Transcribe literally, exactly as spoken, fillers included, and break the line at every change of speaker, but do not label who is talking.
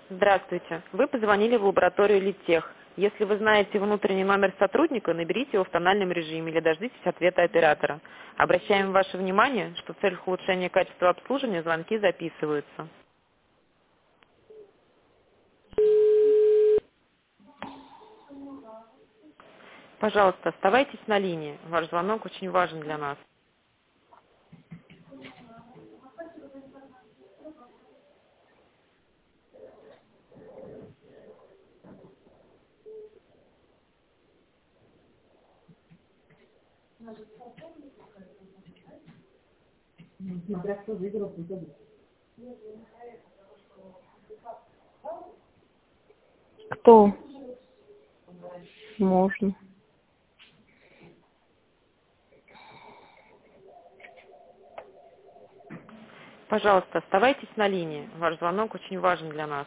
Здравствуйте. Вы позвонили в лабораторию Литтех. Если вы знаете внутренний номер сотрудника, наберите его в тональном режиме или дождитесь ответа оператора. Обращаем ваше внимание, что в целях улучшения качества обслуживания звонки записываются. Пожалуйста, оставайтесь на линии. Ваш звонок очень важен для нас.
Смотря кто выиграл, кто. Кто? Можно.
Пожалуйста, оставайтесь на линии. Ваш звонок очень важен для нас.